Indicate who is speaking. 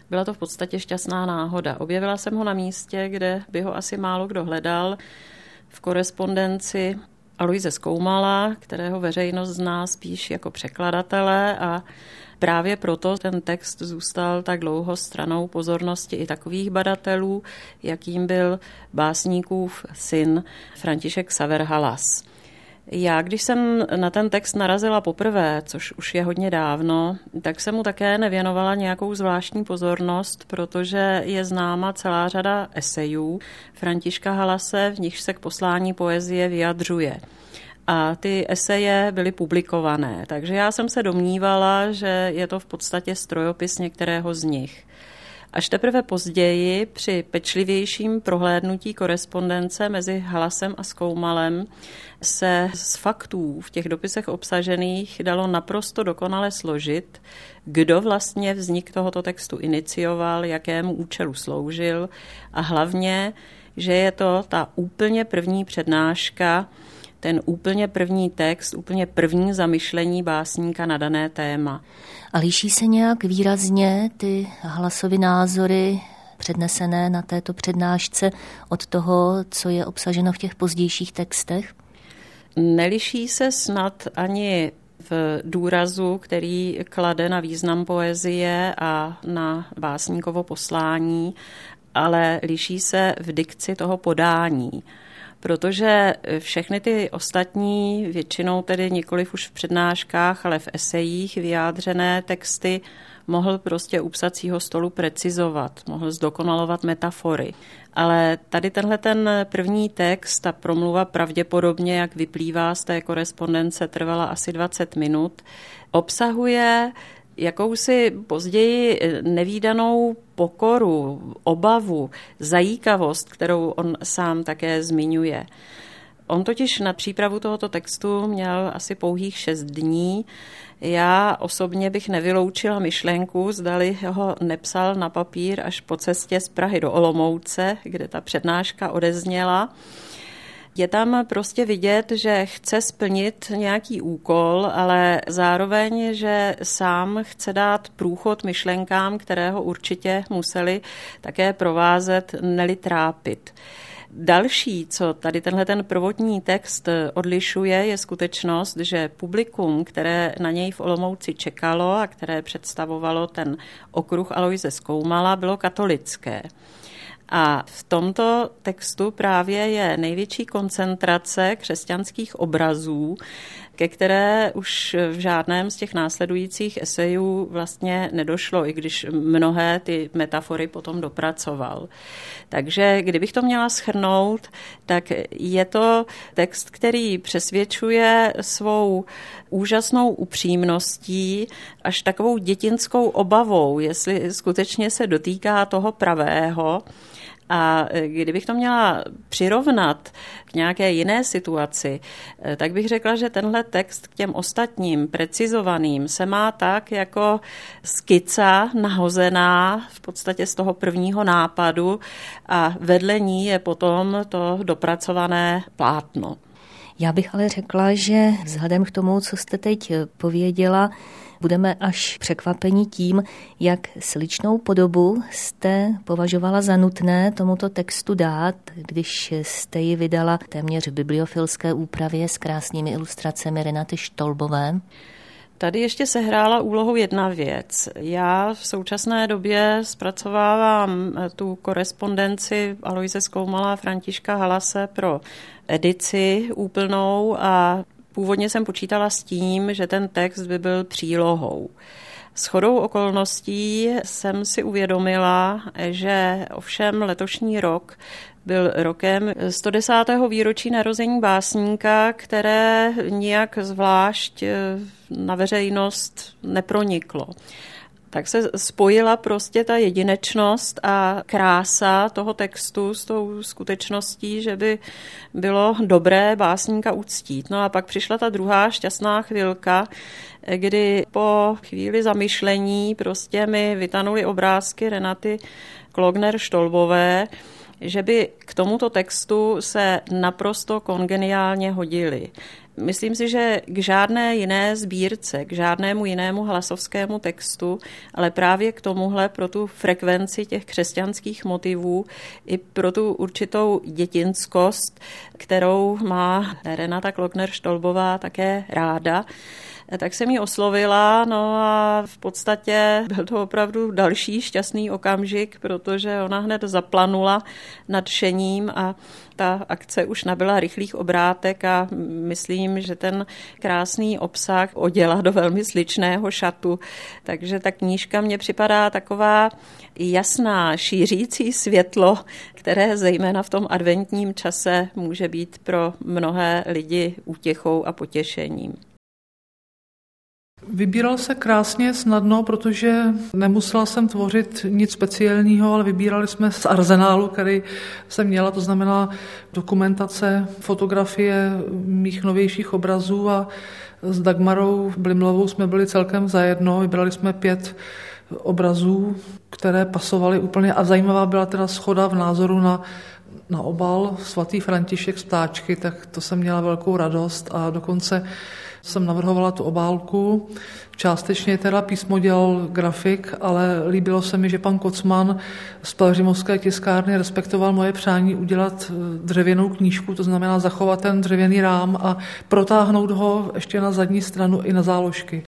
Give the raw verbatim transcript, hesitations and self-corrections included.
Speaker 1: Byla to v podstatě šťastná náhoda. Objevila jsem ho na místě, kde by ho asi málo kdo hledal, v korespondenci Aloise Skoumala, kterého veřejnost zná spíš jako překladatele, a právě proto ten text zůstal tak dlouho stranou pozornosti i takových badatelů, jakým byl básníkův syn František Xaver Halas. Já, když jsem na ten text narazila poprvé, což už je hodně dávno, tak jsem mu také nevěnovala nějakou zvláštní pozornost, protože je známa celá řada esejů Františka Halase, v nichž se k poslání poezie vyjadřuje. A ty eseje byly publikované, takže já jsem se domnívala, že je to v podstatě strojopis některého z nich. Až teprve později, při pečlivějším prohlédnutí korespondence mezi Halasem a Skoumalem, se z faktů v těch dopisech obsažených dalo naprosto dokonale složit, kdo vlastně vznik tohoto textu inicioval, jakému účelu sloužil a hlavně, že je to ta úplně první přednáška, ten úplně první text, úplně první zamyšlení básníka na dané téma.
Speaker 2: A liší se nějak výrazně ty Halasovy názory přednesené na této přednášce od toho, co je obsaženo v těch pozdějších textech?
Speaker 1: Neliší se snad ani v důrazu, který klade na význam poezie a na básníkovo poslání, ale liší se v dikci toho podání. Protože všechny ty ostatní, většinou tedy nikoliv už v přednáškách, ale v esejích vyjádřené texty mohl prostě u psacího stolu precizovat, mohl zdokonalovat metafory. Ale tady tenhle ten první text, ta promluva pravděpodobně, jak vyplývá z té korespondence, trvala asi dvacet minut, obsahuje jakousi později nevídanou pokoru, obavu, zajíkavost, kterou on sám také zmiňuje. On totiž na přípravu tohoto textu měl asi pouhých šest dní. Já osobně bych nevyloučila myšlenku, zdali ho nepsal na papír až po cestě z Prahy do Olomouce, kde ta přednáška odezněla. Je tam prostě vidět, že chce splnit nějaký úkol, ale zároveň, že sám chce dát průchod myšlenkám, které ho určitě museli také provázet, neli trápit. Další, co tady tenhle ten prvotní text odlišuje, je skutečnost, že publikum, které na něj v Olomouci čekalo a které představovalo ten okruh Aloise Skoumala, bylo katolické. A v tomto textu právě je největší koncentrace křesťanských obrazů, ke které už v žádném z těch následujících esejů vlastně nedošlo, i když mnohé ty metafory potom dopracoval. Takže kdybych to měla shrnout, tak je to text, který přesvědčuje svou úžasnou upřímností, až takovou dětinskou obavou, jestli skutečně se dotýká toho pravého. A kdybych to měla přirovnat k nějaké jiné situaci, tak bych řekla, že tenhle text k těm ostatním precizovaným se má tak jako skica nahozená v podstatě z toho prvního nápadu a vedle ní je potom to dopracované plátno.
Speaker 2: Já bych ale řekla, že vzhledem k tomu, co jste teď pověděla, budeme až překvapeni tím, jak sličnou podobu jste považovala za nutné tomuto textu dát, když jste ji vydala téměř v bibliofilské úpravě s krásnými ilustracemi Renaty Štolbové.
Speaker 1: Tady ještě sehrála úlohu jedna věc. Já v současné době zpracovávám tu korespondenci Aloise Skoumala a Františka Halase pro edici úplnou a původně jsem počítala s tím, že ten text by byl přílohou. Shodou okolností jsem si uvědomila, že ovšem letošní rok byl rokem sto desátého výročí narození básníka, které nijak zvlášť na veřejnost neproniklo. Tak se spojila prostě ta jedinečnost a krása toho textu s tou skutečností, že by bylo dobré básníka uctít. No a pak přišla ta druhá šťastná chvilka, kdy po chvíli zamyšlení prostě mi vytanuly obrázky Renaty Klogner-Štolbové, že by k tomuto textu se naprosto kongeniálně hodily. Myslím si, že k žádné jiné sbírce, k žádnému jinému hlasovskému textu, ale právě k tomuhle pro tu frekvenci těch křesťanských motivů i pro tu určitou dětinskost, kterou má Renata Klockner-Stolbová také ráda, tak jsem ji oslovila, no a v podstatě byl to opravdu další šťastný okamžik, protože ona hned zaplanula nadšením a ta akce už nabyla rychlých obrátek a myslím, že ten krásný obsah oděla do velmi sličného šatu. Takže ta knížka mně připadá taková jasná, šířící světlo, které zejména v tom adventním čase může být pro mnohé lidi útěchou a potěšením.
Speaker 3: Vybíral se krásně, snadno, protože nemusela jsem tvořit nic speciálního, ale vybírali jsme z arzenálu, který jsem měla, to znamená dokumentace, fotografie mých novějších obrazů a s Dagmarou Blimlovou jsme byli celkem zajedno, vybrali jsme pět obrazů, které pasovaly úplně a zajímavá byla teda shoda v názoru na na obal svatý František z ptáčky, tak to jsem měla velkou radost a dokonce jsem navrhovala tu obálku. Částečně teda písmo dělal grafik, ale líbilo se mi, že pan Kocman z Pelhřimovské tiskárny respektoval moje přání udělat dřevěnou knížku, to znamená zachovat ten dřevěný rám a protáhnout ho ještě na zadní stranu i na záložky.